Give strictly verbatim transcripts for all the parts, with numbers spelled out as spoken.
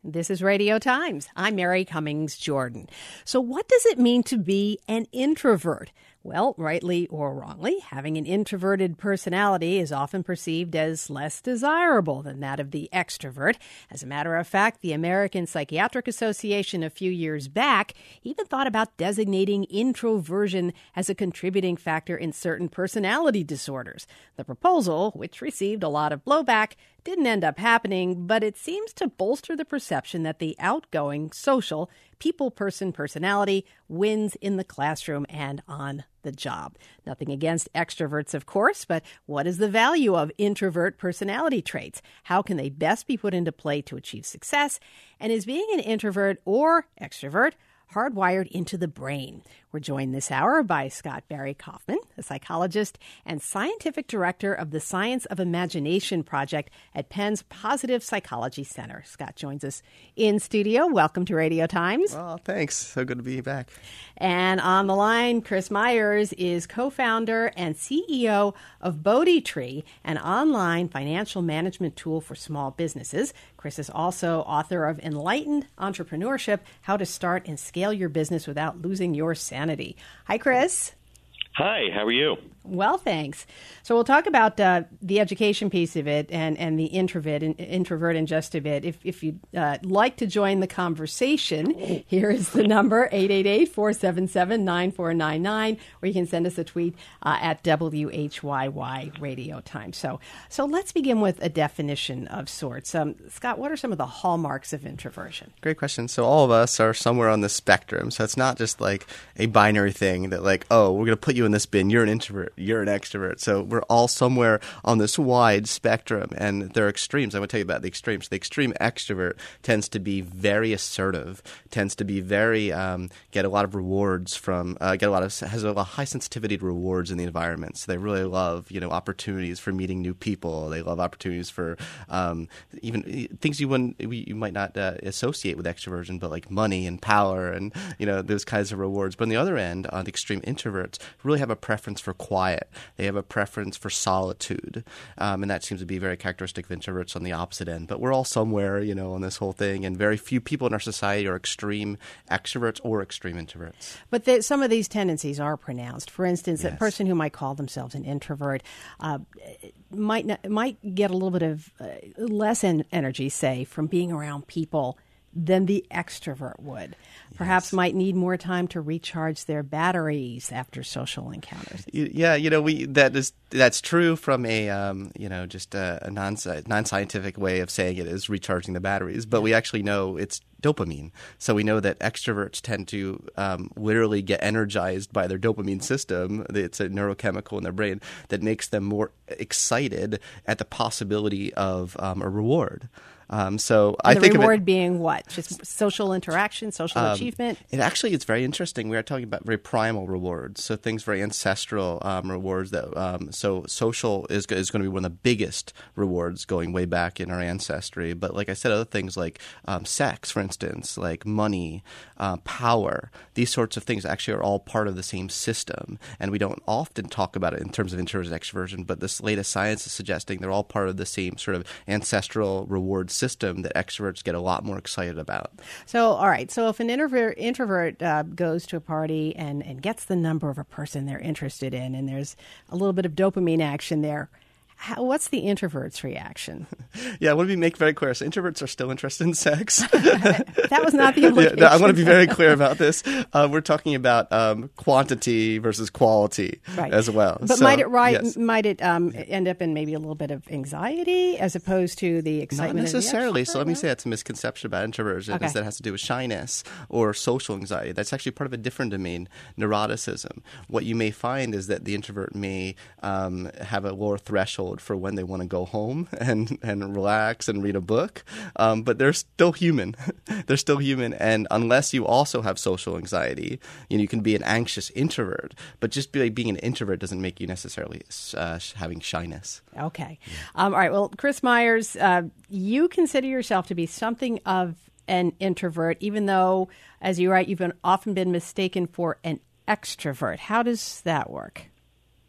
This is Radio Times. I'm Mary Cummings Jordan. So what does it mean to be an introvert? Well, rightly or wrongly, having an introverted personality is often perceived as less desirable than that of the extrovert. As a matter of fact, the American Psychiatric Association a few years back even thought about designating introversion as a contributing factor in certain personality disorders. The proposal, which received a lot of blowback, didn't end up happening, but it seems to bolster the perception that the outgoing, social, people-person personality wins in the classroom and on the job. Nothing against extroverts, of course, but what is the value of introvert personality traits? How can they best be put into play to achieve success? And is being an introvert or extrovert hardwired into the brain? We're joined this hour by Scott Barry Kaufman, a psychologist and scientific director of the Science of Imagination Project at Penn's Positive Psychology Center. Scott joins us in studio. Welcome to Radio Times. Well, thanks. So good to be back. And on the line, Chris Myers is co-founder and C E O of Bodhi Tree, an online financial management tool for small businesses. Chris is also author of Enlightened Entrepreneurship, How to Start and Scale Your Business Without Losing Your Sanity. Hi, Chris. Hi, how are you? Well, thanks. So we'll talk about uh, the education piece of it and, and the introvert and introvert in just a bit. If if you'd uh, like to join the conversation, here is the number, eight eight eight, four seven seven, nine four nine nine, or you can send us a tweet uh, at W H Y Y Radio Time. So, so let's begin with a definition of sorts. Um, Scott, what are some of the hallmarks of introversion? Great question. So all of us are somewhere on the spectrum. So it's not just like a binary thing that like, oh, we're going to put you in this bin. You're an introvert. You're an extrovert. So we're all somewhere on this wide spectrum, and there are extremes. I'm going to tell you about the extremes. The extreme extrovert tends to be very assertive, tends to be very um, get a lot of rewards from uh, get a lot of has a lot of high sensitivity to rewards in the environment. So they really love you know opportunities for meeting new people. They love opportunities for um, even things you wouldn't you might not uh, associate with extroversion, but like money and power and you know those kinds of rewards. But on the other end, on the extreme introverts, really have a preference for quiet. They have a preference for solitude, um, and that seems to be very characteristic of introverts on the opposite end. But we're all somewhere, you know, on this whole thing, and very few people in our society are extreme extroverts or extreme introverts. But the, some of these tendencies are pronounced. For instance, Yes. a person who might call themselves an introvert uh, might not, might get a little bit of uh, less en- energy, say, from being around people than the extrovert would. Perhaps Yes. might need more time to recharge their batteries after social encounters. Yeah, you know, we that is that's true from a um, you know just a, a non non-scientific way of saying it is recharging the batteries, but we actually know it's dopamine. So we know that extroverts tend to um, literally get energized by their dopamine system. It's a neurochemical in their brain that makes them more excited at the possibility of um, a reward. Um, so And I the think reward of it, being what? Just social interaction, social um, achievement? It actually it's very interesting. We are talking about very primal rewards, so things very ancestral um, rewards. That um, so social is is going to be one of the biggest rewards going way back in our ancestry. But like I said, other things like um, sex, for instance, like money, uh, power, these sorts of things actually are all part of the same system, and we don't often talk about it in terms of introversion and extroversion. But this latest science is suggesting they're all part of the same sort of ancestral reward system that extroverts get a lot more excited about. So, all right. So if an introvert, introvert uh, goes to a party and, and gets the number of a person they're interested in, and there's a little bit of dopamine action there, how, what's the introvert's reaction? Yeah, I want to be make very clear. So introverts are still interested in sex. That was not the implication. Yeah, no, I want to be very clear about this. Uh, we're talking about um, quantity versus quality right. as well. But so, might it right, yes. might it um, end up in maybe a little bit of anxiety as opposed to the excitement? Not necessarily. Of the So let me say that's a misconception about introversion. Okay. Is that it has to do with shyness or social anxiety. That's actually part of a different domain, neuroticism. What you may find is that the introvert may um, have a lower threshold for when they want to go home and, and relax and read a book, um, but they're still human. They're still human, and unless you also have social anxiety, you know, you can be an anxious introvert, but just be, being an introvert doesn't make you necessarily uh, having shyness. Okay. Um, all right. Well, Chris Myers, uh, you consider yourself to be something of an introvert, even though, as you write, you've been, often been mistaken for an extrovert. How does that work?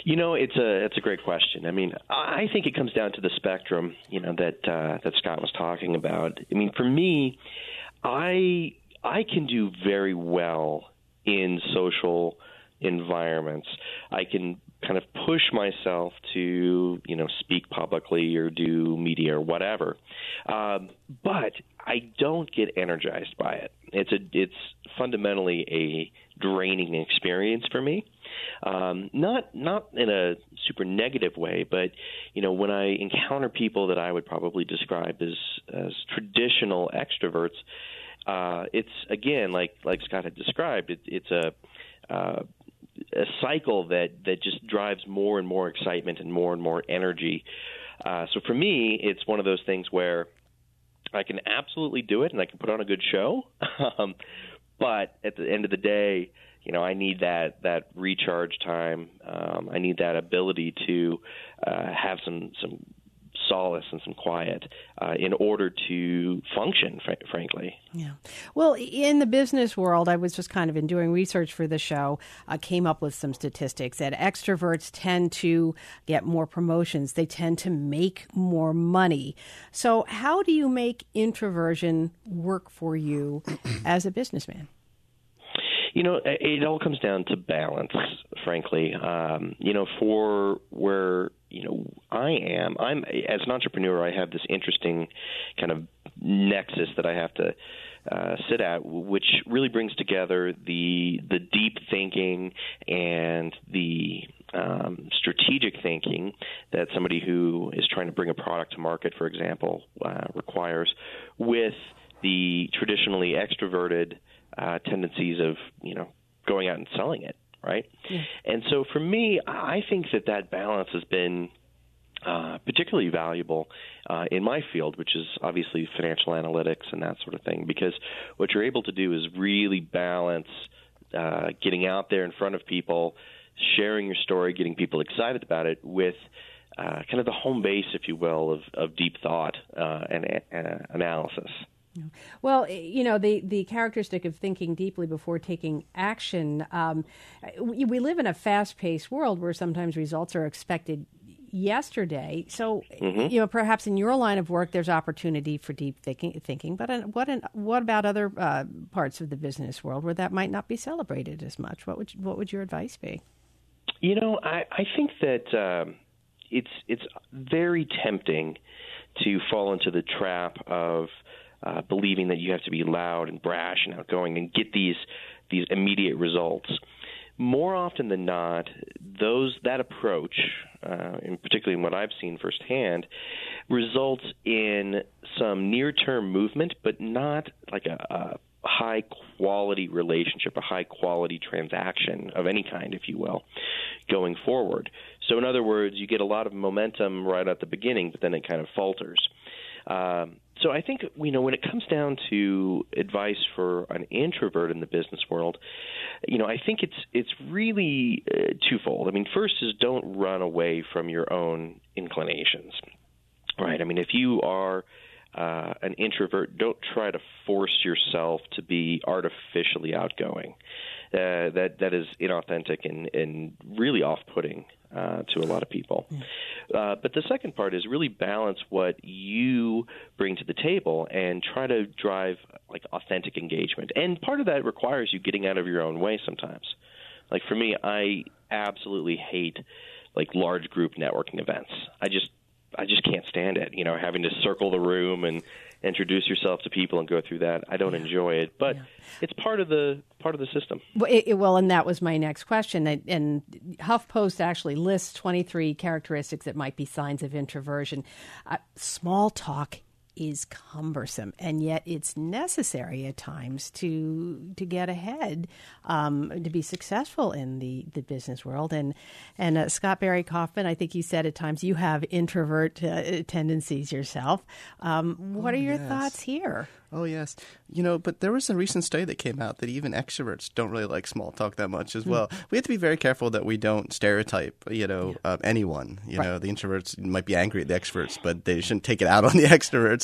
You know, it's a it's a great question. I mean, I think it comes down to the spectrum, you know, that uh, that Scott was talking about. I mean, for me, I I can do very well in social environments. I can kind of push myself to, you know, speak publicly or do media or whatever, um, but I don't get energized by it. It's a it's fundamentally a draining experience for me. Um, not not in a super negative way, but you know, when I encounter people that I would probably describe as as traditional extroverts, uh, it's again like like Scott had described. It, it's a uh, a cycle that that just drives more and more excitement and more and more energy. Uh, so for me, it's one of those things where I can absolutely do it and I can put on a good show, um, but at the end of the day, you know, I need that that recharge time. Um, I need that ability to uh, have some some solace and some quiet uh, in order to function, fr- frankly. Yeah. Well, in the business world, I was just kind of in doing research for the show, uh, came up with some statistics that extroverts tend to get more promotions. They tend to make more money. So how do you make introversion work for you as a businessman? You know, it all comes down to balance, frankly. Um, you know, for where, you know, I am, I'm as an entrepreneur, I have this interesting kind of nexus that I have to uh, sit at, which really brings together the the deep thinking and the um, strategic thinking that somebody who is trying to bring a product to market, for example, uh, requires, with the traditionally extroverted Uh, tendencies of, you know, going out and selling it, right? Yeah. And so for me, I think that that balance has been uh, particularly valuable uh, in my field, which is obviously financial analytics and that sort of thing, because what you're able to do is really balance uh, getting out there in front of people, sharing your story, getting people excited about it with uh, kind of the home base, if you will, of, of deep thought uh, and, and uh, analysis. Well, you know, the, the characteristic of thinking deeply before taking action, um, we, we live in a fast-paced world where sometimes results are expected yesterday. So, mm-hmm. you know, perhaps in your line of work, there's opportunity for deep thinking, thinking but in, what in, what about other uh, parts of the business world where that might not be celebrated as much? What would what would your advice be? You know, I, I think that um, it's it's very tempting to fall into the trap of Uh, believing that you have to be loud and brash and outgoing and get these these immediate results. More often than not, those that approach, uh, and particularly in what I've seen firsthand, results in some near-term movement, but not like a, a high-quality relationship, a high-quality transaction of any kind, if you will, going forward. So in other words, you get a lot of momentum right at the beginning, but then it kind of falters. Um, so I think, you know, when it comes down to advice for an introvert in the business world, you know, I think it's it's really uh, twofold. I mean, first is don't run away from your own inclinations, right? I mean, if you are uh, an introvert, don't try to force yourself to be artificially outgoing. Uh, that that is inauthentic and, and really off-putting uh, to a lot of people. Mm. Uh, but the second part is really balance what you bring to the table and try to drive like authentic engagement. And part of that requires you getting out of your own way sometimes. Like for me, I absolutely hate like large group networking events. I just I just can't stand it. You know, having to circle the room and introduce yourself to people and go through that. I don't yeah. enjoy it, but yeah. it's part of the part of the system. Well, it, well, and that was my next question. And, and HuffPost actually lists twenty-three characteristics that might be signs of introversion. Uh, small talk is cumbersome, and yet it's necessary at times to to get ahead, um, to be successful in the, the business world. And and uh, Scott Barry Kaufman, I think you said at times you have introvert uh, tendencies yourself. Um, what oh, are your yes. thoughts here? Oh, yes. You know, but there was a recent study that came out that even extroverts don't really like small talk that much as well. Mm. We have to be very careful that we don't stereotype, you know, yeah. uh, anyone. You right. know, the introverts might be angry at the extroverts, but they shouldn't take it out on the extroverts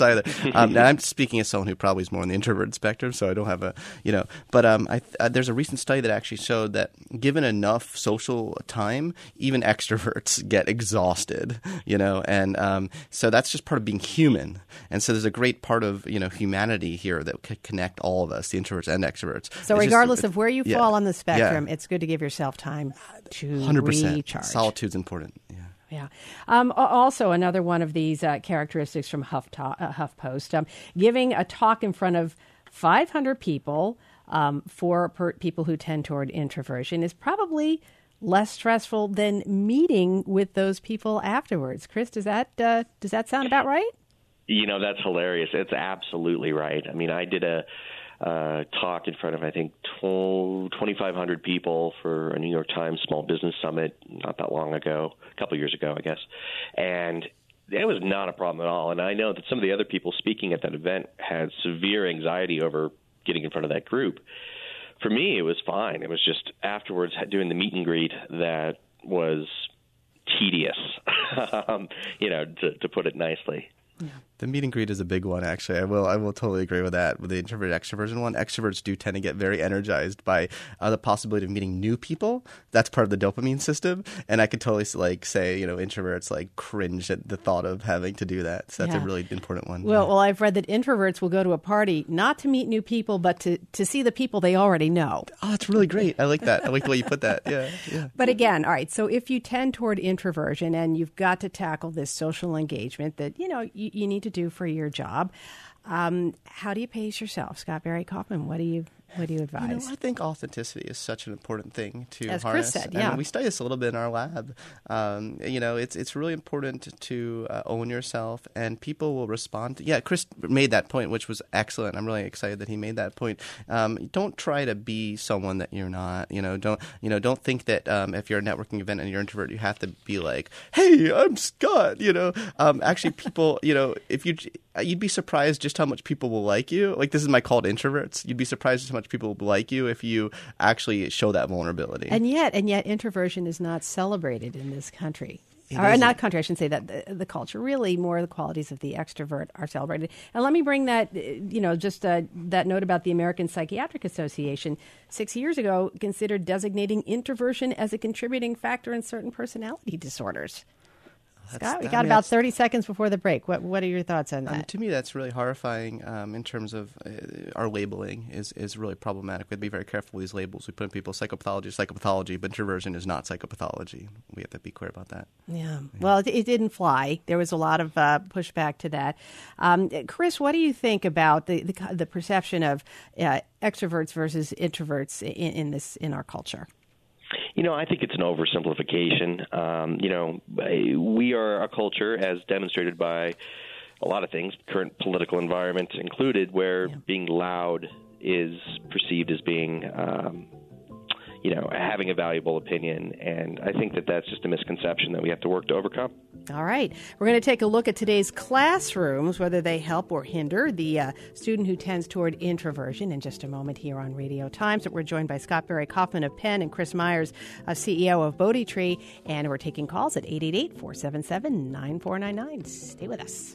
extroverts either. Um, now I'm speaking as someone who probably is more on the introvert spectrum, so I don't have a, you know, but um, I, uh, there's a recent study that actually showed that given enough social time, even extroverts get exhausted, you know, and um, so that's just part of being human. And so there's a great part of, you know, humanity here that could connect all of us, the introverts and extroverts. So it's regardless just, of where you yeah, fall on the spectrum, yeah. it's good to give yourself time to one hundred percent. recharge. Solitude's important, yeah. Yeah. Um, also, another one of these uh, characteristics from Huff uh, HuffPost, um, giving a talk in front of five hundred people um, for per- people who tend toward introversion is probably less stressful than meeting with those people afterwards. Chris, does that uh, does that sound about right? You know, that's hilarious. It's absolutely right. I mean, I did a uh, talk in front of, I think, twenty-five hundred people for a New York Times Small Business Summit not that long ago, a couple of years ago, I guess. And it was not a problem at all. And I know that some of the other people speaking at that event had severe anxiety over getting in front of that group. For me, it was fine. It was just afterwards doing the meet and greet that was tedious, um, you know, to, to put it nicely. Yeah. The meet and greet is a big one, actually. I will I will totally agree with that. With the introvert extroversion one, extroverts do tend to get very energized by uh, the possibility of meeting new people. That's part of the dopamine system. And I could totally like say, you know, introverts like cringe at the thought of having to do that. So that's yeah. a really important one. Well, yeah. well, I've read that introverts will go to a party not to meet new people, but to, to see the people they already know. Oh, that's really great. I like that. I like the way you put that. Yeah, yeah. But again, all right, so if you tend toward introversion and you've got to tackle this social engagement that, you know, you, you need to do for your job, Um, how do you pace yourself? Scott Barry Kaufman, what do you what do you advise? You know, I think authenticity is such an important thing to As harness. Chris said, yeah. And we study this a little bit in our lab. Um, you know, it's it's really important to uh, own yourself, and people will respond. To, yeah, Chris made that point, which was excellent. I'm really excited that he made that point. Um, don't try to be someone that you're not. You know, don't you know? Don't think that um, if you're a networking event and you're an introvert, you have to be like, "Hey, I'm Scott." You know, um, actually, people. You know, if you you'd be surprised just how much people will like you. Like, this is my call to introverts. You'd be surprised just how much people will like you if you actually show that vulnerability. And yet, and yet, introversion is not celebrated in this country. It or isn't. not country, I shouldn't say that. The, the culture, really, more the qualities of the extrovert are celebrated. And let me bring that, uh, you know, just uh, that note about the American Psychiatric Association. Six years ago, considered designating introversion as a contributing factor in certain personality disorders. That's, Scott, we I got mean, about that's- thirty seconds before the break. What What are your thoughts on that? Um, to me, that's really horrifying um, in terms of uh, our labeling is, is really problematic. We have to be very careful with these labels. We put in people psychopathology is psychopathology, but introversion is not psychopathology. We have to be clear about that. Yeah. Well, it, it didn't fly. There was a lot of uh, pushback to that. Um, Chris, what do you think about the the, the perception of uh, extroverts versus introverts in, in this in our culture? You know, I think it's an oversimplification. Um, you know, we are a culture, as demonstrated by a lot of things, current political environment included, where yeah. being being loud is perceived as being, um, you know, having a valuable opinion. And I think that that's just a misconception that we have to work to overcome. All right. We're going to take a look at today's classrooms, whether they help or hinder the uh, student who tends toward introversion in just a moment here on Radio Times. We're joined by Scott Barry Kaufman of Penn and Chris Myers, uh, C E O of Bodhi Tree. And we're taking calls at eight eight eight, four seven seven, nine four nine nine. Stay with us.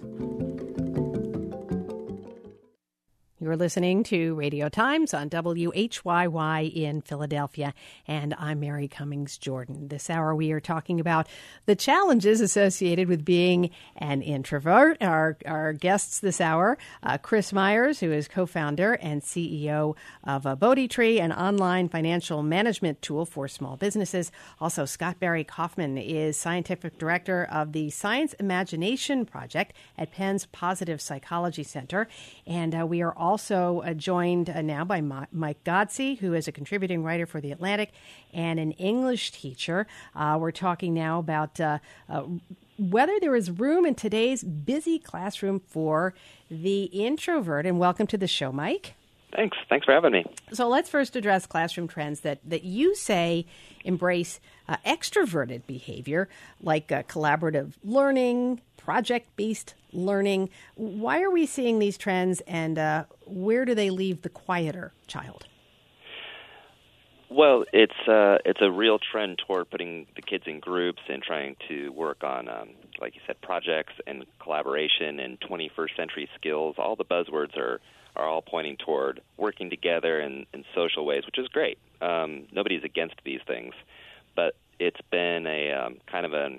You're listening to Radio Times on W H Y Y in Philadelphia, and I'm Mary Cummings Jordan. This hour we are talking about the challenges associated with being an introvert. Our, our guests this hour, uh, Chris Myers, who is co-founder and C E O of uh, Bodhi Tree, an online financial management tool for small businesses. Also, Scott Barry Kaufman is scientific director of the Science Imagination Project at Penn's Positive Psychology Center, and uh, we are all also uh, joined uh, now by Ma- Mike Godsey, who is a contributing writer for The Atlantic and an English teacher. Uh, we're talking now about uh, uh, whether there is room in today's busy classroom for the introvert. And welcome to the show, Mike. Thanks. Thanks for having me. So let's first address classroom trends that, that you say embrace uh, extroverted behavior, like uh, collaborative learning, project-based learning. Why are we seeing these trends, and uh, where do they leave the quieter child? Well, it's uh, it's a real trend toward putting the kids in groups and trying to work on, um, like you said, projects and collaboration and twenty-first century skills. All the buzzwords are, are all pointing toward working together in, in social ways, which is great. Um, nobody's against these things, but it's been a um, kind of an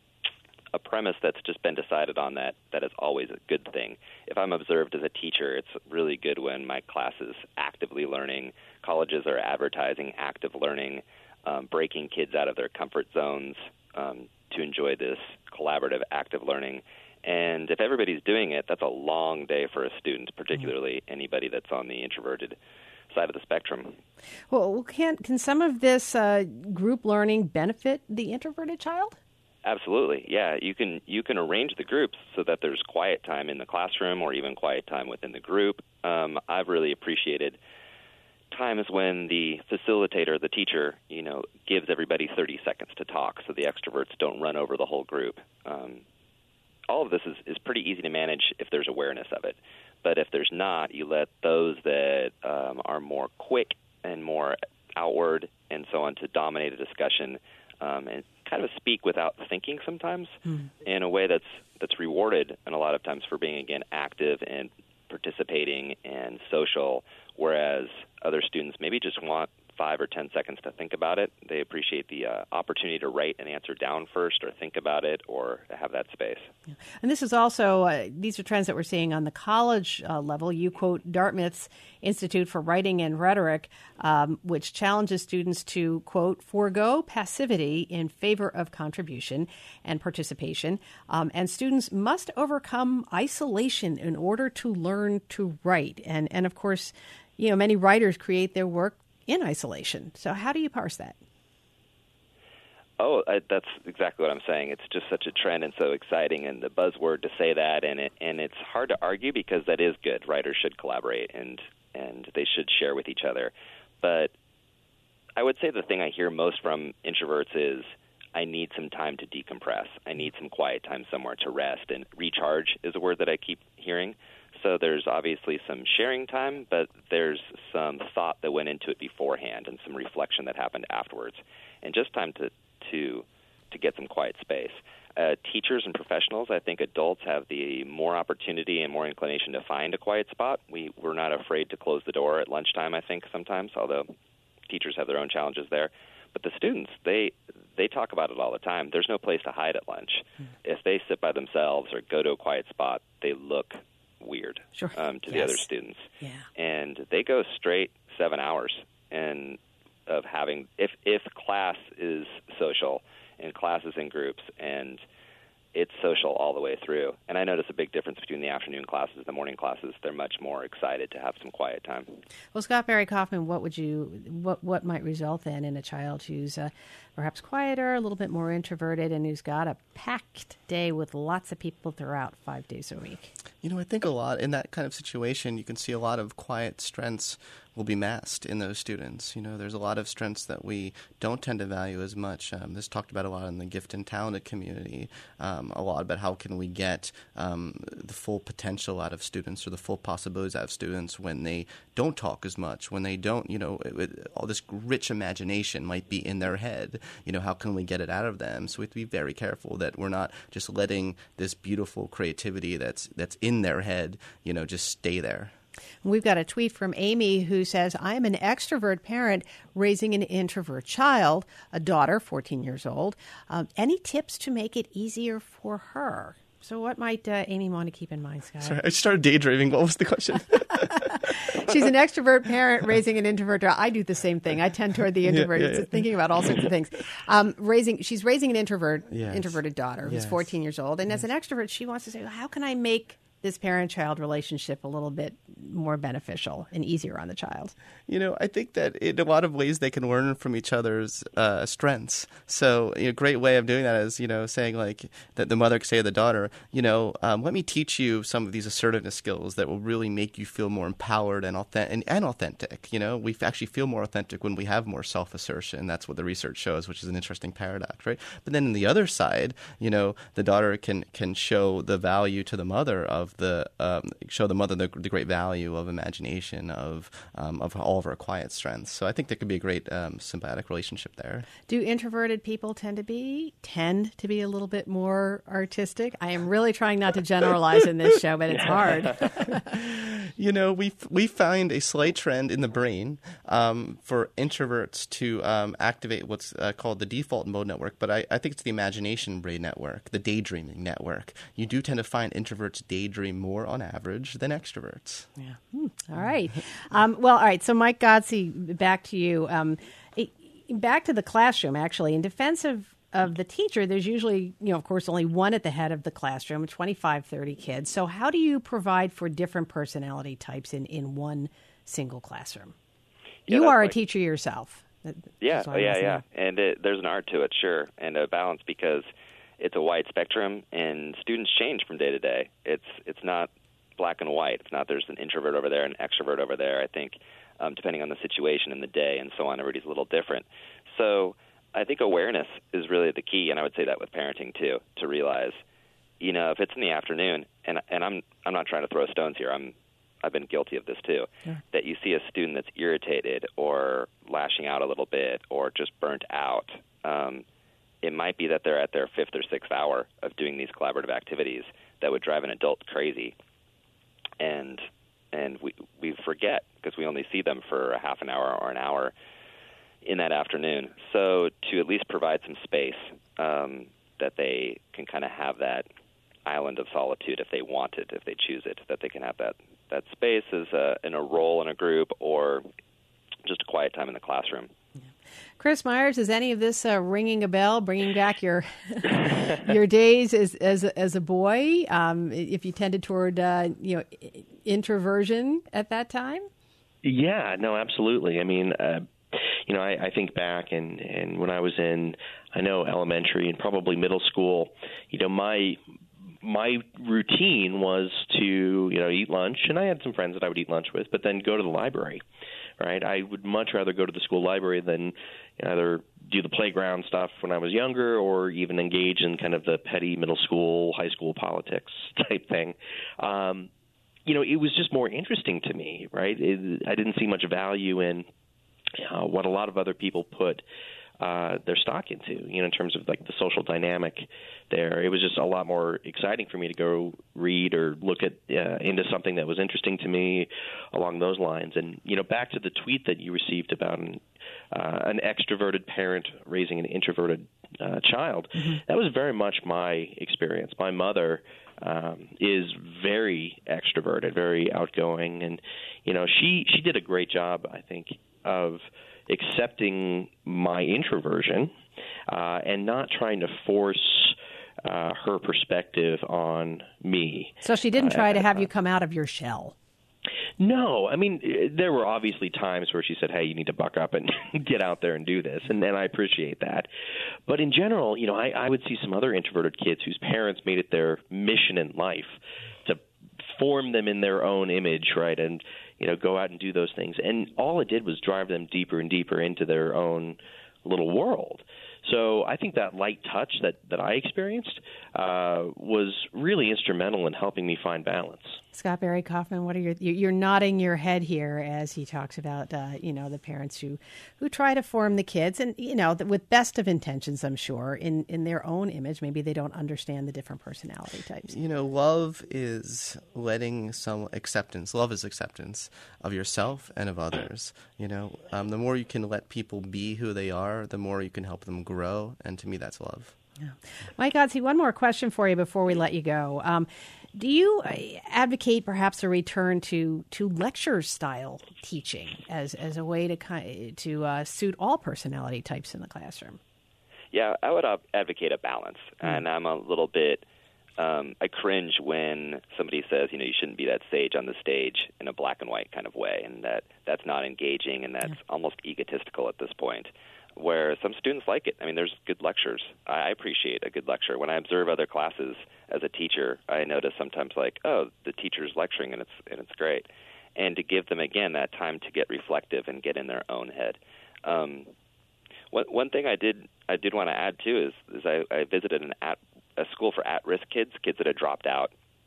a premise that's just been decided on that that is always a good thing. If I'm observed as a teacher, it's really good when my class is actively learning. Colleges are advertising active learning, um, breaking kids out of their comfort zones um, to enjoy this collaborative active learning. And if everybody's doing it, that's a long day for a student, particularly anybody that's on the introverted side of the spectrum. Well, can, can some of this uh, group learning benefit the introverted child? Absolutely, yeah. You can you can arrange the groups so that there's quiet time in the classroom or even quiet time within the group. Um, I've really appreciated times when the facilitator, the teacher, you know, gives everybody thirty seconds to talk so the extroverts don't run over the whole group. Um, all of this is, is pretty easy to manage if there's awareness of it. But if there's not, you let those that um, are more quick and more outward and so on to dominate a discussion um, and kind of speak without thinking sometimes mm. in a way that's that's rewarded and a lot of times for being, again, active and participating and social, whereas other students maybe just want five or ten seconds to think about it. They appreciate the uh, opportunity to write an answer down first or think about it or have that space. Yeah. And this is also, uh, these are trends that we're seeing on the college uh, level. You quote Dartmouth's Institute for Writing and Rhetoric, um, which challenges students to, quote, forego passivity in favor of contribution and participation. Um, and students must overcome isolation in order to learn to write. And, and of course, you know, many writers create their work in isolation. So how do you parse that? Oh, I, that's exactly what I'm saying. It's just such a trend and so exciting, and the buzzword to say that, and it, and it's hard to argue because that is good. Writers should collaborate, and and they should share with each other. But I would say the thing I hear most from introverts is, I need some time to decompress. I need some quiet time somewhere to rest, and recharge is a word that I keep hearing. So there's obviously some sharing time, but there's some thought that went into it beforehand and some reflection that happened afterwards, and just time to to to get some quiet space. Uh, teachers and professionals, I think adults have the more opportunity and more inclination to find a quiet spot. We, we're not afraid to close the door at lunchtime, I think, sometimes, although teachers have their own challenges there. But the students, they they talk about it all the time. There's no place to hide at lunch. Mm. If they sit by themselves or go to a quiet spot, they look weird sure. um, to yes. the other students. Yeah. And they go straight seven hours and of having, if, if class is social and class is in groups and it's social all the way through. And I notice a big difference between the afternoon classes and the morning classes. They're much more excited to have some quiet time. Well, Scott Barry Kaufman, what would you, what what might result then in a child who's uh, perhaps quieter, a little bit more introverted, and who's got a packed day with lots of people throughout five days a week? You know, I think a lot in that kind of situation, you can see a lot of quiet strengths will be masked in those students. You know, there's a lot of strengths that we don't tend to value as much. Um, this talked about a lot in the gift and talented community, um, a lot about how can we get um, the full potential out of students or the full possibilities out of students when they don't talk as much, when they don't, you know, it, it, all this rich imagination might be in their head. You know, how can we get it out of them? So we have to be very careful that we're not just letting this beautiful creativity that's that's in their head, you know, just stay there. We've got a tweet from Amy who says, I am an extrovert parent raising an introvert child, a daughter, fourteen years old. Um, any tips to make it easier for her? So what might uh, Amy want to keep in mind, Scott? Sorry, I started daydreaming. What was the question? She's an extrovert parent raising an introvert daughter. I do the same thing. I tend toward the introvert. Yeah, yeah, yeah. It's thinking about all sorts of things. Um, raising, she's raising an introvert, yes. introverted daughter who's yes. fourteen years old. And yes. as an extrovert, she wants to say, well, how can I make this parent-child relationship a little bit more beneficial and easier on the child? You know, I think that in a lot of ways they can learn from each other's uh, strengths. So you know, a great way of doing that is, you know, saying like that the mother could say to the daughter, you know, um, let me teach you some of these assertiveness skills that will really make you feel more empowered and, authentic, and, and authentic. You know, we actually feel more authentic when we have more self-assertion. That's what the research shows, which is an interesting paradox, right? But then on the other side, you know, the daughter can, can show the value to the mother of of the um, show the mother the, the great value of imagination, of um, of all of our quiet strengths. So I think there could be a great um, symbiotic relationship there. Do introverted people tend to be tend to be a little bit more artistic? I am really trying not to generalize in this show, but it's hard. You know, we we find a slight trend in the brain um, for introverts to um, activate what's uh, called the default mode network, but I, I think it's the imagination brain network, the daydreaming network. You do tend to find introverts daydream more on average than extroverts. Yeah. Hmm. All right. Um, well, all right. So, Mike Godsey, back to you. Um, it, back to the classroom, actually. In defense of of the teacher, there's usually, you know, of course, only one at the head of the classroom, twenty-five, thirty kids. So how do you provide for different personality types in, in one single classroom? Yeah, you are like, a teacher yourself. Yeah, oh, yeah, yeah. And it, there's an art to it, sure, and a balance because it's a wide spectrum and students change from day to day. It's it's not black and white. It's not there's an introvert over there and an extrovert over there. I think um, depending on the situation and the day and so on, everybody's a little different. So I think awareness is really the key, and I would say that with parenting too, to realize, you know, if it's in the afternoon, and and I'm I'm not trying to throw stones here. I'm I've been guilty of this too. Yeah. That you see a student that's irritated or lashing out a little bit or just burnt out. Um, it might be that they're at their fifth or sixth hour of doing these collaborative activities that would drive an adult crazy, and and we we forget because we only see them for a half an hour or an hour in that afternoon. So to at least provide some space um, that they can kind of have that island of solitude if they want it, if they choose it, that they can have that, that space as a, in a role in a group or just a quiet time in the classroom. Yeah. Chris Myers, is any of this uh, ringing a bell, bringing back your your days as as a, as a boy? Um, if you tended toward uh, you know introversion at that time? Yeah, no, absolutely. I mean, uh, you know, I, I think back and, and when I was in, I know, elementary and probably middle school, you know, my my routine was to, you know, eat lunch, and I had some friends that I would eat lunch with, but then go to the library, right? I would much rather go to the school library than either do the playground stuff when I was younger or even engage in kind of the petty middle school, high school politics type thing. Um, you know, it was just more interesting to me, right? It, I didn't see much value in Uh, what a lot of other people put uh, their stock into, you know, in terms of like the social dynamic there. It was just a lot more exciting for me to go read or look at uh, into something that was interesting to me along those lines. And, you know, back to the tweet that you received about an, uh, an extroverted parent raising an introverted uh, child, mm-hmm. that was very much my experience. My mother um, is very extroverted, very outgoing, and, you know, she, she did a great job, I think, of accepting my introversion uh, and not trying to force uh, her perspective on me. So she didn't uh, try to have you come out of your shell. No, I mean, there were obviously times where she said, hey, you need to buck up and get out there and do this, and, and I appreciate that. But in general, you know, I, I would see some other introverted kids whose parents made it their mission in life to form them in their own image, right, and you know, go out and do those things. And all it did was drive them deeper and deeper into their own little world. So I think that light touch that, that I experienced uh, was really instrumental in helping me find balance. Scott Barry Kaufman, what are your, you're nodding your head here as he talks about, uh, you know, the parents who, who try to form the kids and, you know, with best of intentions, I'm sure, in, in their own image. Maybe they don't understand the different personality types. You know, love is letting some acceptance. Love is acceptance of yourself and of others. You know, um, the more you can let people be who they are, the more you can help them grow. And to me, that's love. Yeah. Mike Godsey, one more question for you before we let you go. Um, do you advocate perhaps a return to, to lecture-style teaching as as a way to to uh, suit all personality types in the classroom? Yeah, I would advocate a balance, mm. and I'm a little bit. Um, I cringe when somebody says, you know, you shouldn't be that sage on the stage in a black and white kind of way, and that that's not engaging, and that's yeah. almost egotistical at this point. Where some students like it. I mean, there's good lectures. I appreciate a good lecture. When I observe other classes as a teacher, I notice sometimes like, oh, the teacher's lecturing and it's and it's great. And to give them, again, that time to get reflective and get in their own head. Um, one, one thing I did I did want to add, too, is, is I, I visited an at, a school for at-risk kids, kids that had dropped out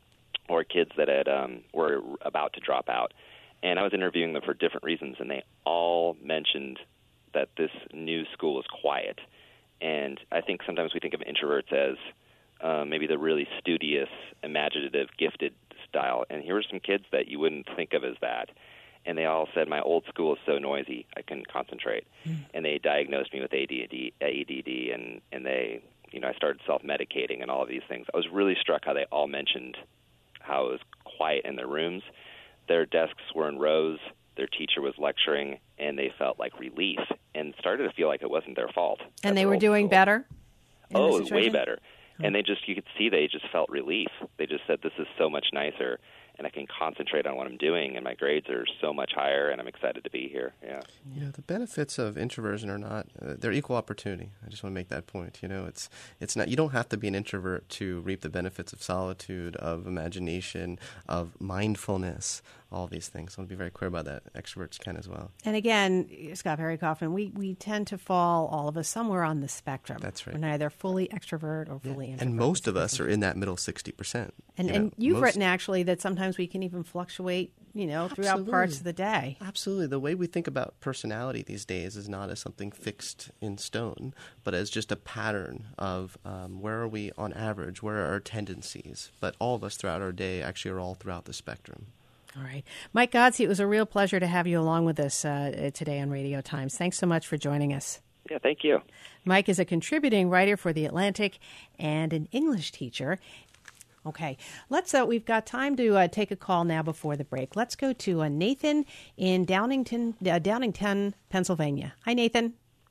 or kids that had um, were about to drop out. And I was interviewing them for different reasons, and they all mentioned that this new school is quiet. And I think sometimes we think of introverts as uh, maybe the really studious, imaginative, gifted style. And here were some kids that you wouldn't think of as that. And they all said, my old school is so noisy, I couldn't concentrate. Mm. And they diagnosed me with A D D, A D D, and, and they, you know, I started self-medicating and all of these things. I was really struck how they all mentioned how it was quiet in their rooms. Their desks were in rows, their teacher was lecturing, and they felt like relief and started to feel like it wasn't their fault. And they were doing better? Oh, it was way better. Oh. And they just, you could see they just felt relief. They just said, this is so much nicer, and I can concentrate on what I'm doing, and my grades are so much higher, and I'm excited to be here. Yeah. You know, the benefits of introversion are not, uh, they're equal opportunity. I just want to make that point. You know, it's it's not, you don't have to be an introvert to reap the benefits of solitude, of imagination, of mindfulness, all these things. I want to be very clear about that. Extroverts can as well. And again, Scott Perry Kaufman, we, we tend to fall, all of us, somewhere on the spectrum. That's right. We're neither fully extrovert or fully yeah. introvert. And most of us are in that middle sixty percent. And, you and know, you've most... written, actually, that sometimes we can even fluctuate, you know, throughout Absolutely. parts of the day. Absolutely. The way we think about personality these days is not as something fixed in stone, but as just a pattern of um, where are we on average, where are our tendencies. But all of us throughout our day actually are all throughout the spectrum. All right. Mike Godsey, it was a real pleasure to have you along with us uh, today on Radio Times. Thanks so much for joining us. Yeah, thank you. Mike is a contributing writer for The Atlantic and an English teacher. Okay, let's. Uh, we've got time to uh, take a call now before the break. Let's go to uh, Nathan in Downington, uh, Downingtown, Pennsylvania. Hi, Nathan.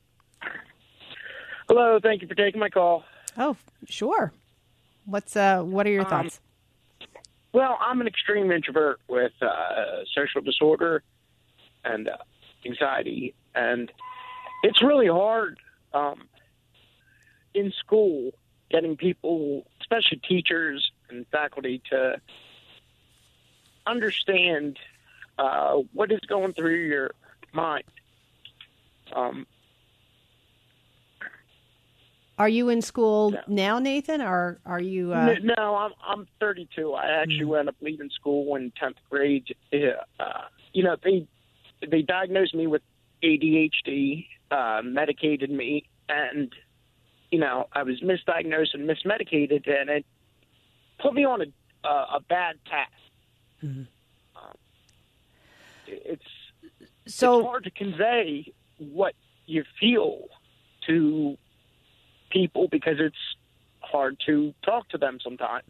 Hello. Thank you for taking my call. Oh, sure. What's uh? What are your um, thoughts? Well, I'm an extreme introvert with uh, social disorder and uh, anxiety, and it's really hard um, in school getting people, especially teachers and faculty, to understand uh, what is going through your mind. Um, Are you in school no. now, Nathan, or are you? Uh... No, I'm I'm thirty-two. I actually mm-hmm. wound up leaving school in tenth grade. Uh, you know, they they diagnosed me with A D H D, uh, medicated me, and you know, I was misdiagnosed and mismedicated, and it put me on a uh, a bad path. Mm-hmm. Um, it's so it's hard to convey what you feel to people because it's hard to talk to them sometimes.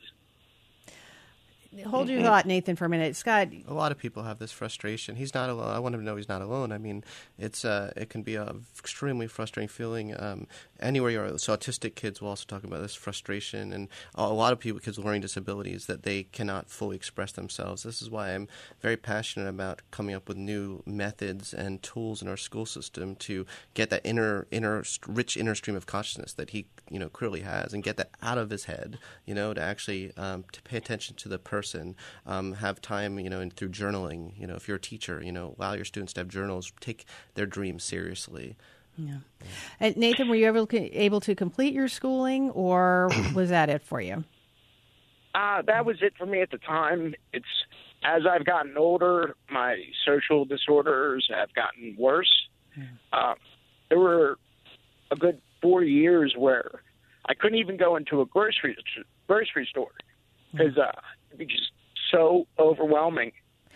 Hold your thought, Nathan, for a minute. Scott. A lot of people have this frustration. He's not alone. I want him to know he's not alone. I mean, it's uh, it can be a extremely frustrating feeling. Um, anywhere you are, so autistic kids will also talk about this frustration, and a lot of people, kids with learning disabilities, that they cannot fully express themselves. This is why I'm very passionate about coming up with new methods and tools in our school system to get that inner, inner, rich inner stream of consciousness that he, you know, clearly has, and get that out of his head. You know, to actually um, to pay attention to the person. Um, have time, you know, and through journaling, you know, if you're a teacher, you know, allow your students to have journals, take their dreams seriously. Yeah. And Nathan, were you able to, able to complete your schooling, or was that it for you? Uh, that was it for me at the time. It's as I've gotten older, my social disorders have gotten worse. Yeah. Uh, there were a good four years where I couldn't even go into a grocery grocery store because uh, it'd be just so overwhelming.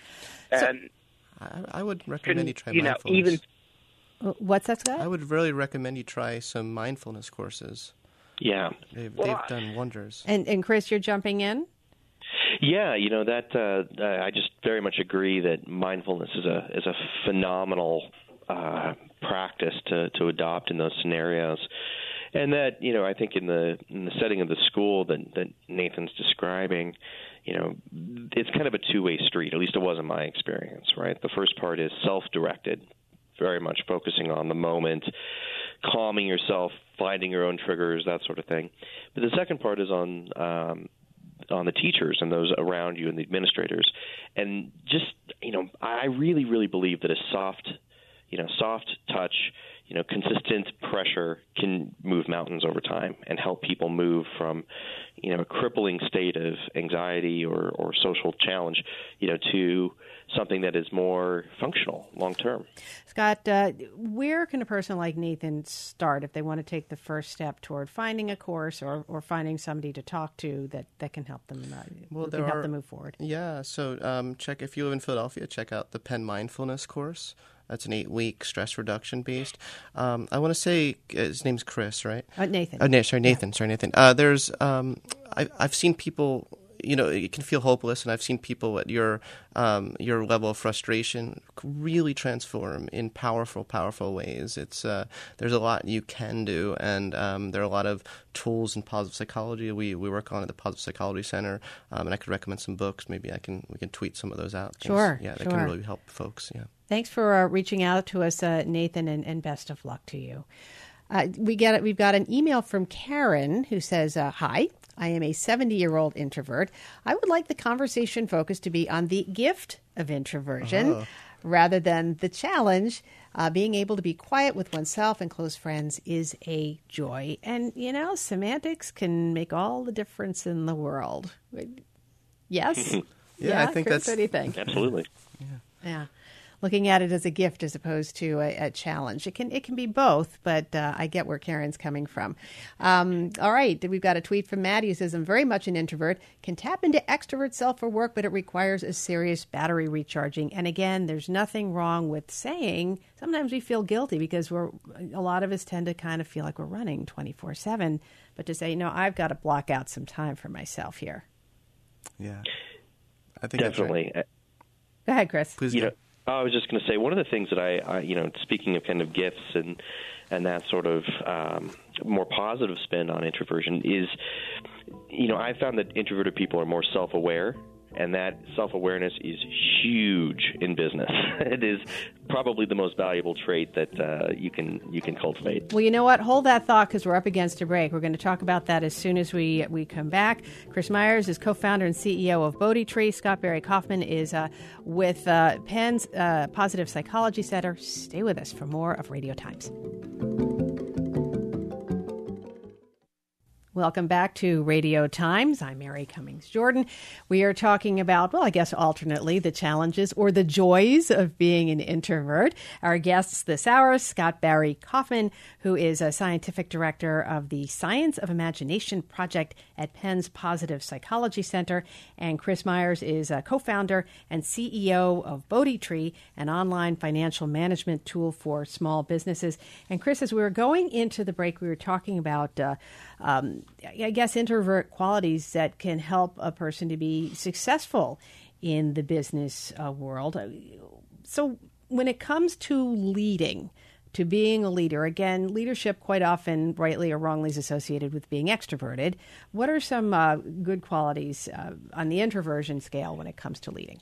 And so, I, I would recommend you try you know, mindfulness. Even, What's that, Scott? I would really recommend you try some mindfulness courses. Yeah. They've, well, they've done wonders. And, and Chris, you're jumping in? Yeah, you know, that uh, I just very much agree that mindfulness is a is a phenomenal uh, practice to, to adopt in those scenarios. And that, you know, I think in the in the setting of the school that, that Nathan's describing, you know, it's kind of a two-way street. At least it was in my experience, right? The first part is self-directed, very much focusing on the moment, calming yourself, finding your own triggers, that sort of thing. But the second part is on um, on the teachers and those around you and the administrators. And just, you know, I really, really believe that a soft, you know, soft touch, you know, consistent pressure can move mountains over time and help people move from, you know, a crippling state of anxiety or, or social challenge, you know, to something that is more functional long term. Scott, uh, where can a person like Nathan start if they want to take the first step toward finding a course or, or finding somebody to talk to that, that can help them uh, well, can there help are, them move forward? Yeah, so um, check if you live in Philadelphia, check out the Penn Mindfulness course. That's an eight-week stress reduction based. Um, I want to say uh, his name's Chris, right? Uh, Nathan. Oh, no, sorry, Nathan. Yeah. Sorry, Nathan. Uh, there's um, I, I've seen people. You know, it can feel hopeless, and I've seen people at your um, your level of frustration really transform in powerful, powerful ways. It's uh, there's a lot you can do, and um, there are a lot of tools in positive psychology we, we work on at the Positive Psychology Center, um, and I could recommend some books. Maybe I can we can tweet some of those out. Things, sure, yeah, that sure. can really help folks. Yeah. Thanks for uh, reaching out to us, uh, Nathan, and, and best of luck to you. Uh, we get it. We've got an email from Karen who says, uh, "Hi. I am a seventy-year-old introvert. I would like the conversation focus to be on the gift of introversion oh. rather than the challenge. Uh, being able to be quiet with oneself and close friends is a joy." And, you know, semantics can make all the difference in the world. Yes? yeah, yeah, I think Chris, that's... what do you think? Absolutely. Yeah. Yeah. Looking at it as a gift as opposed to a, a challenge. It can it can be both, but uh, I get where Karen's coming from. Um, all right, we've got a tweet from Maddie who says, "I'm very much an introvert, can tap into extrovert self for work, but it requires a serious battery recharging." And again, there's nothing wrong with saying, sometimes we feel guilty because we're a lot of us tend to kind of feel like we're running twenty-four seven, but to say, no, I've got to block out some time for myself here. Yeah, I think definitely. That's right. Go ahead, Chris. Please you go. know, I was just going to say, one of the things that I, I, you know, speaking of kind of gifts and and that sort of um, more positive spin on introversion is, you know, I found that introverted people are more self-aware, and that self-awareness is huge in business. It is probably the most valuable trait that uh, you can you can cultivate. Well, you know what? Hold that thought because we're up against a break. We're going to talk about that as soon as we we come back. Chris Myers is co-founder and C E O of Bodhi Tree. Scott Barry Kaufman is uh, with uh, Penn's uh, Positive Psychology Center. Stay with us for more of Radio Times. Welcome back to Radio Times. I'm Mary Cummings Jordan. We are talking about, well, I guess alternately, the challenges or the joys of being an introvert. Our guests this hour, Scott Barry Kaufman, who is a scientific director of the Science of Imagination Project at Penn's Positive Psychology Center, and Chris Myers is a co-founder and C E O of Bodhi Tree, an online financial management tool for small businesses. And Chris, as we were going into the break, we were talking about uh, um, I guess, introvert qualities that can help a person to be successful in the business uh, world. So when it comes to leading, to being a leader, again, leadership quite often, rightly or wrongly, is associated with being extroverted. What are some uh, good qualities uh, on the introversion scale when it comes to leading?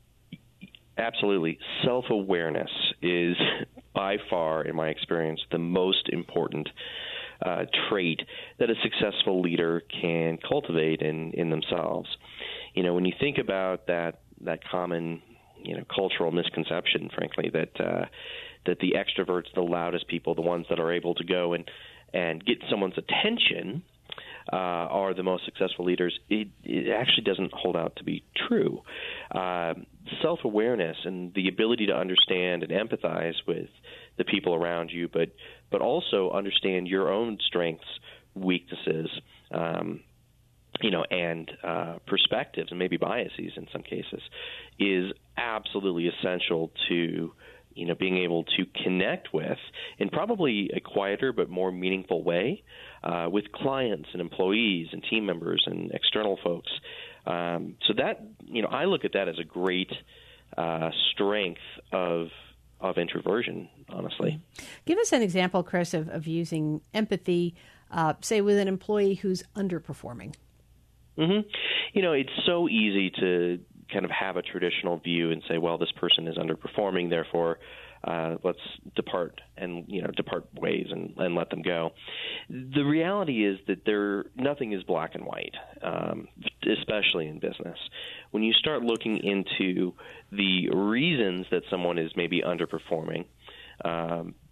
Absolutely. Self-awareness is by far, in my experience, the most important Uh, trait that a successful leader can cultivate in, in themselves. You know, when you think about that that common, you know, cultural misconception, frankly, that uh, that the extroverts, the loudest people, the ones that are able to go and and get someone's attention, uh, are the most successful leaders, it, it actually doesn't hold out to be true. Uh, self-awareness and the ability to understand and empathize with the people around you, but but also understand your own strengths, weaknesses, um, you know, and uh, perspectives and maybe biases in some cases, is absolutely essential to, you know, being able to connect with in probably a quieter but more meaningful way uh, with clients and employees and team members and external folks. Um, so that, you know, I look at that as a great uh, strength of of introversion, honestly. Give us an example, Chris, of, of using empathy, uh, say, with an employee who's underperforming. Mm-hmm. You know, it's so easy to kind of have a traditional view and say, well, this person is underperforming, therefore uh, let's depart and, you know, depart ways and, and let them go. The reality is that there nothing is black and white, um, especially in business. When you start looking into the reasons that someone is maybe underperforming, um,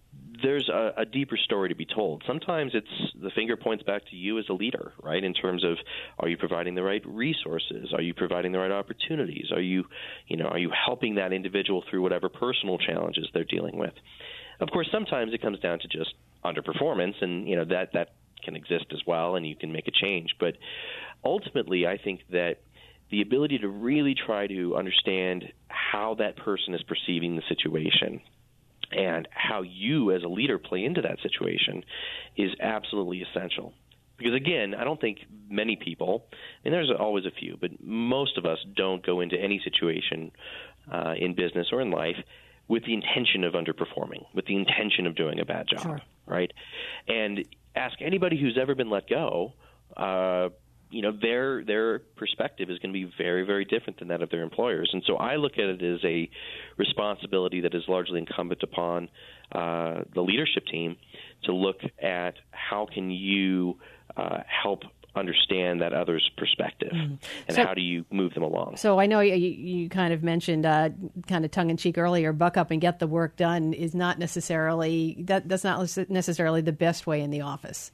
there's a, a deeper story to be told. Sometimes it's the finger points back to you as a leader, right, in terms of, are you providing the right resources? Are you providing the right opportunities? Are you, you know, are you helping that individual through whatever personal challenges they're dealing with? Of course, sometimes it comes down to just underperformance, and, you know, that, that can exist as well, and you can make a change. But ultimately, I think that the ability to really try to understand how that person is perceiving the situation and how you as a leader play into that situation is absolutely essential. Because, again, I don't think many people, and there's always a few, but most of us don't go into any situation uh, in business or in life with the intention of underperforming, with the intention of doing a bad job, sure. right? And ask anybody who's ever been let go, uh, you know, their their perspective is going to be very, very different than that of their employers. And so I look at it as a responsibility that is largely incumbent upon uh, the leadership team to look at how can you uh, help understand that other's perspective, mm. and so, how do you move them along. So I know you, you kind of mentioned uh, kind of tongue-in-cheek earlier, buck up and get the work done is not necessarily, that, that's not necessarily the best way in the office.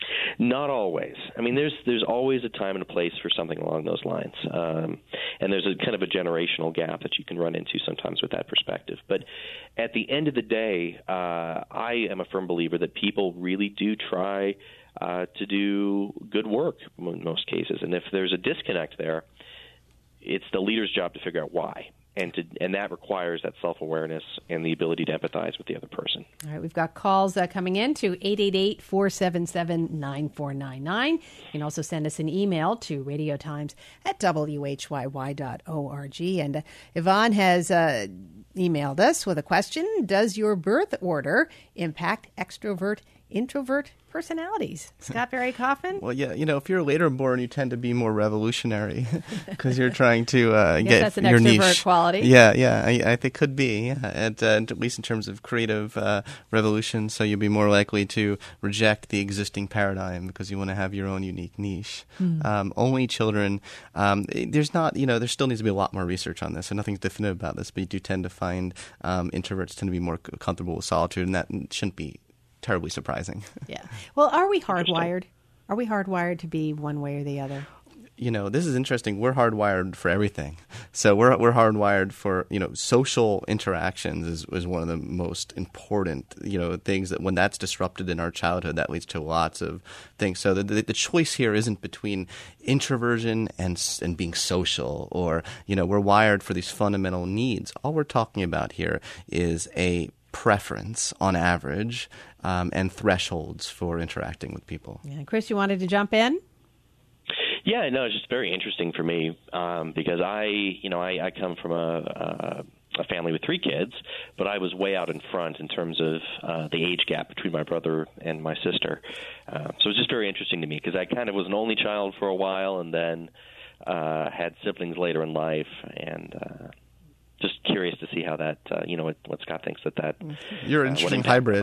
Not always. I mean, there's there's always a time and a place for something along those lines, um, and there's a kind of a generational gap that you can run into sometimes with that perspective. But at the end of the day, uh, I am a firm believer that people really do try uh, to do good work in most cases, and if there's a disconnect there, it's the leader's job to figure out why. And to, and that requires that self-awareness and the ability to empathize with the other person. All right, we've got calls uh, coming in to eight eight eight, four seven seven, nine four nine nine. You can also send us an email to radiotimes at w h y y dot org. And uh, Yvonne has uh, emailed us with a question. Does your birth order impact extrovert, introvert personalities? Scott Barry Kaufman? Well, yeah, you know, if you're later born, you tend to be more revolutionary because you're trying to uh, I guess get that's an your extrovert niche. quality. Yeah, yeah, I, I think could be, yeah. at, uh, at least in terms of creative uh, revolution. So you'll be more likely to reject the existing paradigm because you want to have your own unique niche. Mm. Um, only children, um, there's not, you know, there still needs to be a lot more research on this, so nothing's definitive about this, but you do tend to find um, introverts tend to be more comfortable with solitude, and that shouldn't be terribly surprising. Yeah. Well, are we hardwired? Are we hardwired to be one way or the other? You know, this is interesting. We're hardwired for everything. So we're we're hardwired for, you know, social interactions is, is one of the most important, you know, things that when that's disrupted in our childhood, that leads to lots of things. So the the, the choice here isn't between introversion and and being social, or, you know, we're wired for these fundamental needs. All we're talking about here is a preference on average um, and thresholds for interacting with people. Yeah. Chris, you wanted to jump in? Yeah, no, it's just very interesting for me um, because I, you know, I, I come from a, a, a family with three kids, but I was way out in front in terms of uh, the age gap between my brother and my sister. Uh, so it was just very interesting to me because I kind of was an only child for a while and then uh, had siblings later in life, and uh, just curious to see how that, uh, you know, what, what Scott thinks that that. You're an uh, interesting hybrid.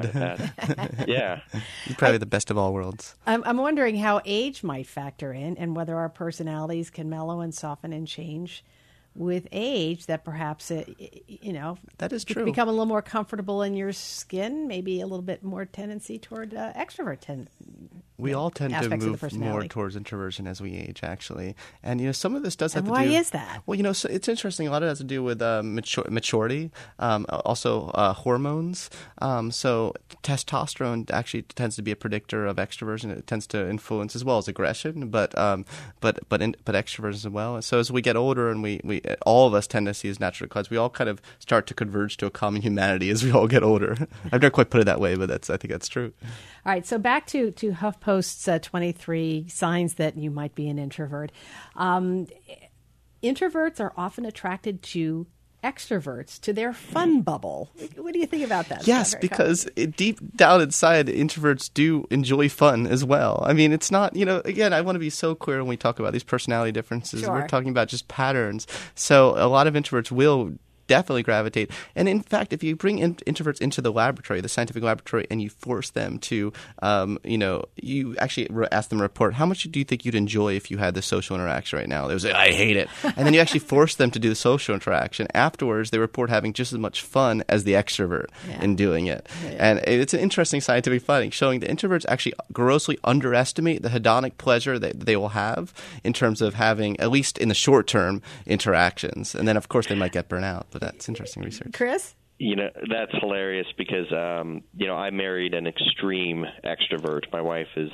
Yeah. You're probably I, the best of all worlds. I'm, I'm wondering how age might factor in and whether our personalities can mellow and soften and change with age, that perhaps, it, you know, that is true. You become a little more comfortable in your skin, maybe a little bit more tendency toward uh, extrovert ten- We all tend to move more towards towards introversion as we age, actually. And, you know, some of this does have and to why do... why is that? Well, you know, so it's interesting. A lot of it has to do with uh, mature, maturity, um, also uh, hormones. Um, so testosterone actually tends to be a predictor of extroversion. It tends to influence as well as aggression, but um, but but in, but extroversion as well. So as we get older and we, we all of us tend to see as natural declines, we all kind of start to converge to a common humanity as we all get older. I've never quite put it that way, but that's I think that's true. All right, so back to, to HuffPost's uh, twenty-three signs that you might be an introvert. Um, introverts are often attracted to extroverts, to their fun bubble. What do you think about that? Yes, because it, deep down inside, introverts do enjoy fun as well. I mean, it's not, you know, again, I want to be so clear when we talk about these personality differences. Sure. We're talking about just patterns. So a lot of introverts will definitely gravitate. And in fact, if you bring in, introverts into the laboratory, the scientific laboratory, and you force them to, um, you know, you actually ask them to report, how much do you think you'd enjoy if you had this social interaction right now? They would say, I hate it. And then you actually force them to do the social interaction. Afterwards, they report having just as much fun as the extrovert yeah. in doing it. Yeah. And it's an interesting scientific finding showing that introverts actually grossly underestimate the hedonic pleasure that they will have in terms of having, at least in the short term, interactions. And then, of course, they might get burnt out. But that's interesting research. Chris? You know, that's hilarious because, um, you know, I married an extreme extrovert. My wife is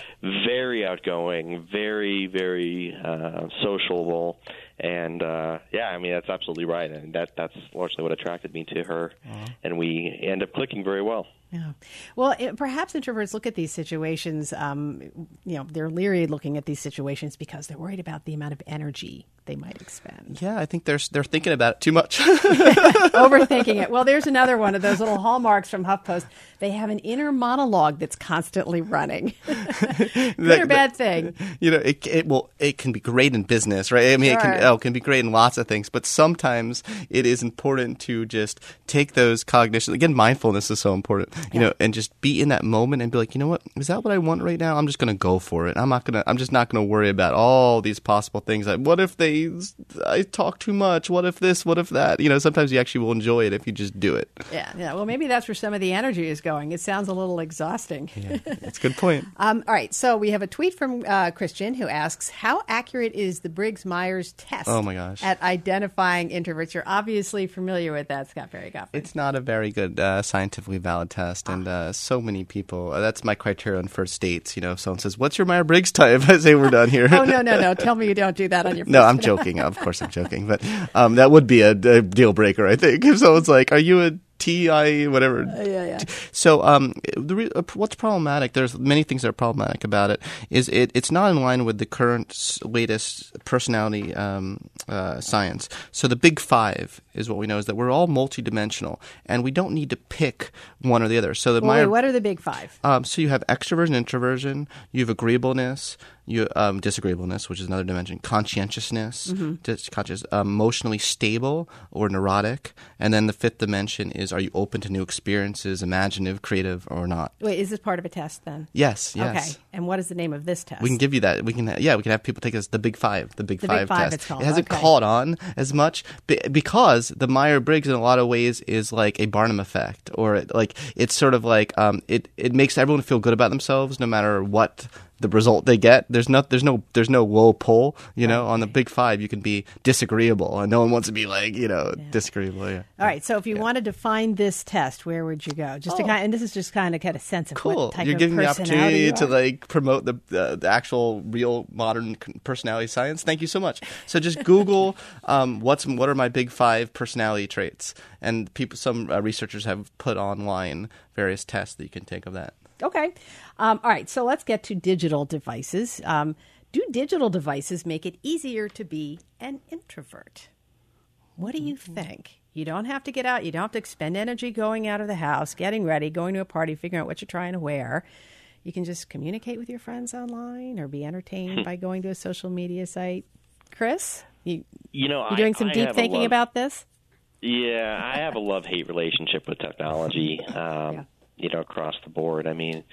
very outgoing, very, very uh, sociable. And, uh, yeah, I mean, that's absolutely right. And that that's largely what attracted me to her. Uh-huh. And we end up clicking very well. Yeah. Well, it, perhaps introverts look at these situations, um, you know, they're leery looking at these situations because they're worried about the amount of energy they might expend. Yeah, I think they're they're thinking about it too much. Overthinking it. Well, there's another one of those little hallmarks from HuffPost. They have an inner monologue that's constantly running. Good that, or bad thing? You know, it it well, it can be great in business, right? I mean, sure. it can oh, it can be great in lots of things, but sometimes it is important to just take those cognitions. Again, mindfulness is so important. You yeah. know, and just be in that moment and be like, you know what, is that what I want right now? I'm just going to go for it. I'm not going to. I'm just not going to worry about all these possible things. Like, what if they? I talk too much. What if this? What if that? You know, sometimes you actually will enjoy it if you just do it. Yeah, yeah. Well, maybe that's where some of the energy is going. It sounds a little exhausting. Yeah, that's a good point. um, all right, so we have a tweet from uh, Christian who asks, "How accurate is the Briggs-Myers test? Oh my gosh, at identifying introverts?" You're obviously familiar with that, Scott Perry Goffin. It's not a very good uh, scientifically valid test, and uh, so many people. Uh, that's my criterion for dates. You know, if someone says, "What's your Myers-Briggs type?" I say we're done here. Oh no, no, no! Tell me you don't do that on your. No, I'm joking. Of course, I'm joking, but um, that would be a, a deal breaker, I think. If someone's like, "Are you a T I whatever?" Uh, yeah, yeah. So, um, the re- what's problematic? There's many things that are problematic about it. Is it? It's not in line with the current latest personality um, uh, science. So the big five is what we know is that we're all multidimensional, and we don't need to pick one or the other. So the well, Meyer- wait, what are the big five? Um, so you have extroversion, introversion. You have agreeableness. You um, disagreeableness, which is another dimension. Conscientiousness, mm-hmm. dis- conscious, um, emotionally stable or neurotic, and then the fifth dimension is: are you open to new experiences, imaginative, creative, or not? Wait, is this part of a test then? Yes, yes. Okay, and what is the name of this test? We can give you that. We can, yeah, we can have people take this the Big Five, the Big the Five big five test. It's called. It hasn't okay. caught on as much because the Myers-Briggs, in a lot of ways, is like a Barnum effect, or it, like it's sort of like um, it it makes everyone feel good about themselves, no matter what the result they get. There's no, there's no, there's no low pull. You know, on the Big Five, you can be disagreeable, and no one wants to be like, you know, yeah. disagreeable. Yeah. All right. So, if you yeah. wanted to find this test, where would you go? Just oh. to kind, of, and this is just kind of get a sense of cool. what type You're of giving me the personality opportunity you to are. like promote the, the the actual real modern personality science. Thank you so much. So just Google um, what's what are my Big Five personality traits, and people, some uh, researchers have put online various tests that you can take of that. Okay. Um, all right. So let's get to digital devices. Um, do digital devices make it easier to be an introvert? What do you think? You don't have to get out. You don't have to expend energy going out of the house, getting ready, going to a party, figuring out what you're trying to wear. You can just communicate with your friends online or be entertained by going to a social media site. Chris, you, you know, you doing I, some I deep thinking love, about this? Yeah, I have a love-hate relationship with technology. Um, yeah. You know, across the board. I mean,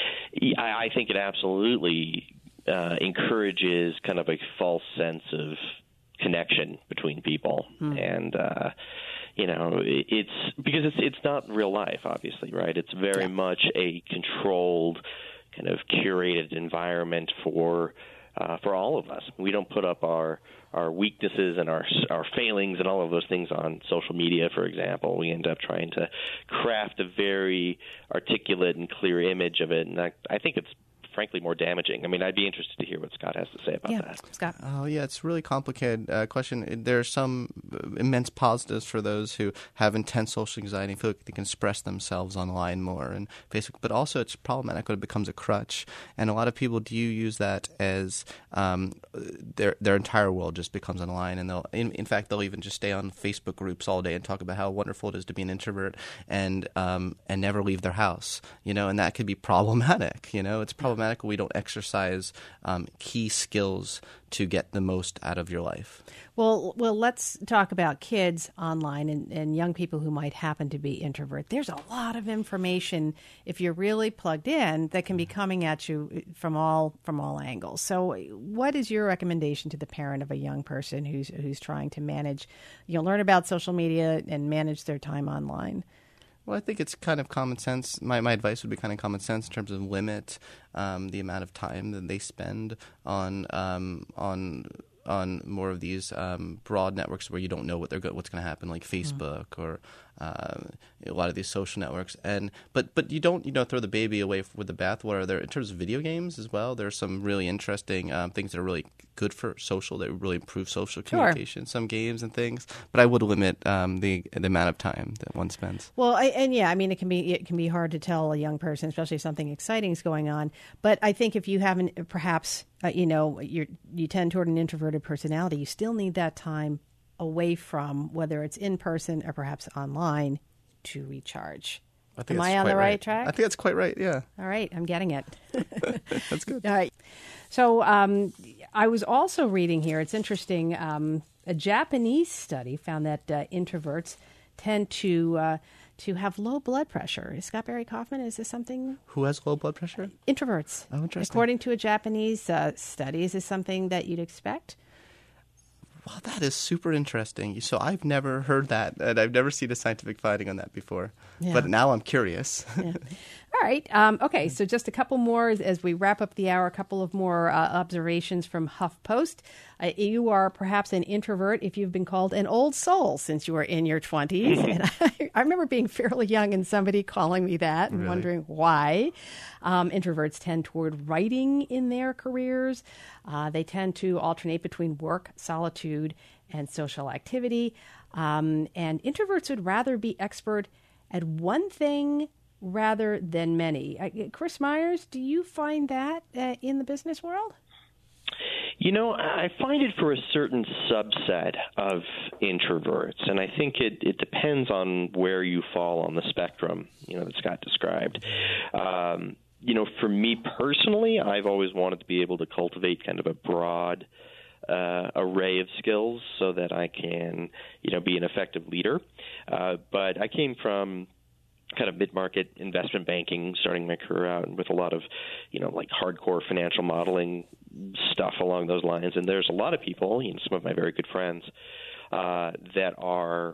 I, I think it absolutely uh, encourages kind of a false sense of connection between people, hmm. and uh, you know, it, it's because it's it's not real life, obviously, right? It's very yeah. much a controlled, kind of curated environment for uh, for all of us. We don't put up our our weaknesses and our our failings and all of those things on social media, for example. We end up trying to craft a very articulate and clear image of it, and I, I think it's frankly more damaging. I mean, I'd be interested to hear what Scott has to say about yeah, that. Scott. Oh, yeah, it's a really complicated uh, question. There are some immense positives for those who have intense social anxiety and feel like they can express themselves online more and Facebook, but also it's problematic when it becomes a crutch. And a lot of people do use that as um, their their entire world just becomes online, and they'll in, in fact they'll even just stay on Facebook groups all day and talk about how wonderful it is to be an introvert and um, and never leave their house. You know, and that could be problematic. You know, it's problematic problematic when we don't exercise um, key skills to get the most out of your life. Well, well, let's talk about kids online and, and young people who might happen to be introvert. There's a lot of information, if you're really plugged in, that can be coming at you from all from all angles. So what is your recommendation to the parent of a young person who's who's trying to manage, you know, learn about social media and manage their time online? Well, I think it's kind of common sense. My my advice would be kind of common sense in terms of limit um, the amount of time that they spend on um, on on more of these um, broad networks where you don't know what they're go- what's going to happen, like Facebook mm-hmm. or uh, a lot of these social networks. And but but you don't you know throw the baby away with the bathwater. There in terms of video games as well. There are some really interesting um, things that are really good for social, that really improve social communication. Sure. Some games and things, but I would limit um, the the amount of time that one spends. Well, I, and yeah, I mean it can be it can be hard to tell a young person, especially if something exciting is going on. But I think if you haven't perhaps uh, you know you you tend toward an introverted personality, you still need that time away from, whether it's in person or perhaps online, to recharge. I think Am I on the right, right track? I think that's quite right, yeah. All right, I'm getting it. That's good. All right. So um, I was also reading here, it's interesting, um, a Japanese study found that uh, introverts tend to uh, to have low blood pressure. Scott Barry Kaufman, is this something? Who has low blood pressure? Introverts. Oh, interesting. According to a Japanese uh, study, is this something that you'd expect? Well, that is super interesting. So I've never heard that, and I've never seen a scientific finding on that before. Yeah. But now I'm curious. Yeah. All right. Um, okay, so just a couple more as, as we wrap up the hour, a couple of more uh, observations from HuffPost. Uh, you are perhaps an introvert if you've been called an old soul since you were in your twenties. And I, I remember being fairly young and somebody calling me that and really? wondering why. Um, introverts tend toward writing in their careers. Uh, they tend to alternate between work, solitude, and social activity. Um, and introverts would rather be expert at one thing rather than many. Uh, Chris Myers, do you find that uh, in the business world? You know, I find it for a certain subset of introverts, and I think it, it depends on where you fall on the spectrum, you know, that Scott described. Um, you know, for me personally, I've always wanted to be able to cultivate kind of a broad uh, array of skills so that I can, you know, be an effective leader. Uh, but I came from kind of mid-market investment banking, starting my career out with a lot of, you know, like hardcore financial modeling stuff along those lines. And there's a lot of people, you know, some of my very good friends, uh, that are,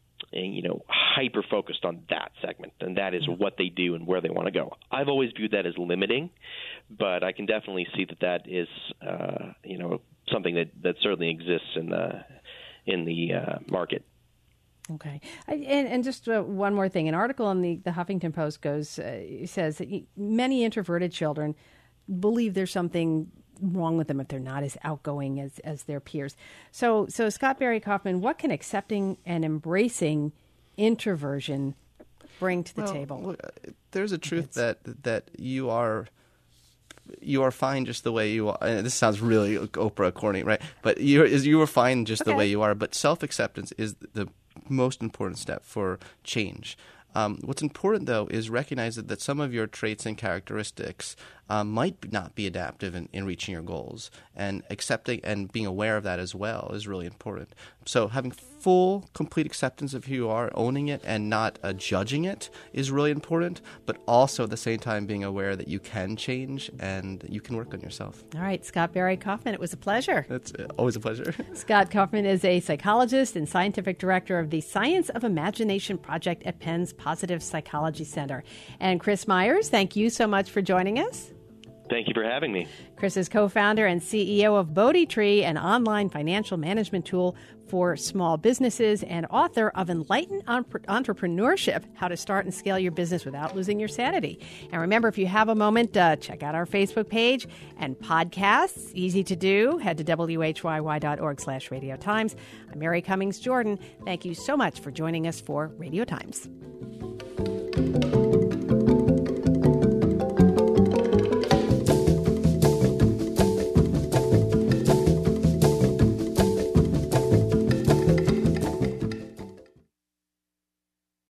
you know, hyper-focused on that segment, and that is what they do and where they want to go. I've always viewed that as limiting, but I can definitely see that that is, uh, you know, something that, that certainly exists in the in the uh, market. Okay. I, and, and just uh, one more thing. An article in the, the Huffington Post goes uh, says that many introverted children believe there's something wrong with them if they're not as outgoing as, as their peers. So, so Scott Barry Kaufman, what can accepting and embracing introversion bring to the well, table? Look, there's a truth that that you are you are fine just the way you are. And this sounds really Oprah corny, right? But you you are fine just okay. the way you are. But self-acceptance is the most important step for change. Um, what's important, though, is recognize that, that some of your traits and characteristics um, might not be adaptive in, in reaching your goals, and accepting and being aware of that as well is really important. So having full, complete acceptance of who you are, owning it, and not uh, judging it is really important, but also at the same time being aware that you can change and you can work on yourself. All right, Scott Barry Kaufman, it was a pleasure. It's always a pleasure. Scott Kaufman is a psychologist and scientific director of the Science of Imagination Project at Penn's Positive Psychology Center. And Chris Myers, thank you so much for joining us. Thank you for having me. Chris is co-founder and C E O of Bodhi Tree, an online financial management tool for small businesses, and author of Enlightened Entrepreneurship, How to Start and Scale Your Business Without Losing Your Sanity. And remember, if you have a moment, uh, check out our Facebook page and podcasts. Easy to do. Head to W H Y Y dot org slash Radio Times. I'm Mary Cummings Jordan. Thank you so much for joining us for Radio Times.